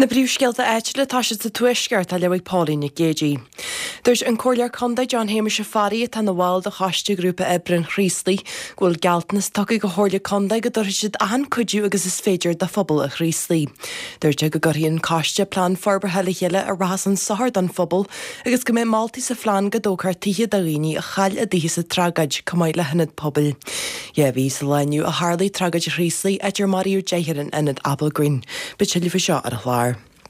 Na bríomhscéalta éitile tá sa tuisceart a leabhaigh Paulín na géidí. Dúirt an cóilear conda John Hamish Farí tá na bháil de chaiste grúpa Ebrin Chríoslaí ghfuil gealtanas tugadh go háirla conda go dúirt siad an cuidiú agus is féidir de phobal a Chríoslaí. Dúirte go guríonn cáiste plán forbartha le chéile a rahas an sothar don phobal agus go mé máiltí sa phlean go dóchar tithe da rií a chail a dtí sa tragaid cumáid le hinad pobal. Bhí sa leniu a Harlaí tragaid Chríoslaí idir Mariú Deithirin inad Apple Green, bit se lífa seo ar a chláir.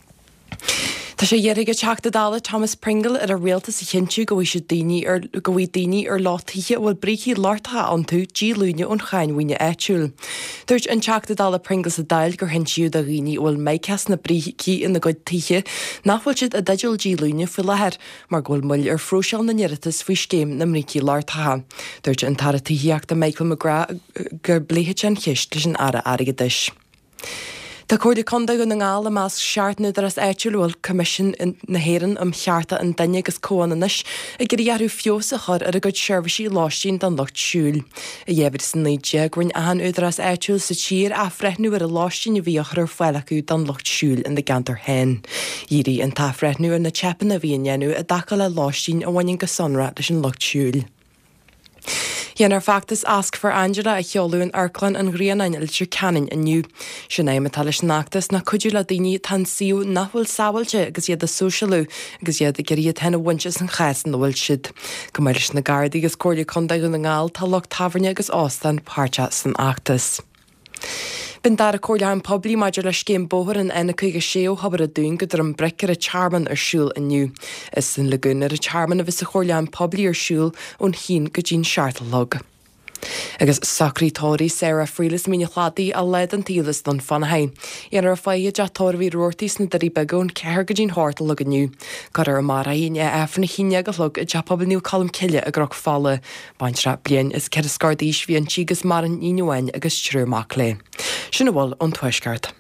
Tá sé dhéirigh teachta dála Thomas Pringle ar a réalta sa chinú go bhí daoine ar láthaíthe bhfuil bríí láirtha an tú dí lúne ón chainmhaoine éitiúil. Dúirt an teachta dála Pringle sa dail gur hensiú a rií bhfuil méidceas na bríí ina go tithe nachfuil siad a deideal dí lúne fi lethir mar ghfuil muil ar frúseáil na neiretas faoi scéim na mríí láirtha. Dúirt an tar tííoachta Michael McGrath gur blithe an chiist leis an ara airgeis. Tá cuairde conda go na ngála más seaartna ar as éitiúil commission na héireann chearta an daine agus cóananis a gur dhearú fiosa chur ar a go seirbhísí láistín don locht siúil. A dhéhir san naide gurn ahan údar as éitiúil sa tír a freithnú ar a láistín a bhíochar ar foileachú don locht siúil in de gantar hen. Díri an tá freithnú ar na tepan a bhíonnéanú a dacail le láistín a bhainn go sonra leis an locht siúil. Dhéanar factas ask for Angela a cheolún Arklan an Grianain iltir canin aniu. Sin éime talis nachtas na cuidiú le daoine tan siú nachhfuil sábhailte agus iad a socialú agus iad a guríad hena bhaintes an chaisan na bhfuil siad. Go maidir na gardaí agus cóirde conda go na ngáil tá locht tafarne agus ástan páirte san achtas. Bin dar a cóirleán poblí maidir le céim bóthar an ina chuige séo habar a dún go an breicear a charman ar siúil aniu. Is san leún ar a charman a bhís a chóirleán poblí ar siúil ón hín go dín seartalog. Agus sacrítóirí Sarah Freelis míne chladaí a leid an tílas don fanhain. Iar a fáide deatóir bhí ruirtís na darí begún ceir go dín háirtal le aniu. Gar ar mar aon efna chinne go lug a deapabal calm ciile a groch fála. Baintra blian is ceir scardíis bhí an tígus mar an inúhain agus trúach le. Sinna bhil an tuisceart.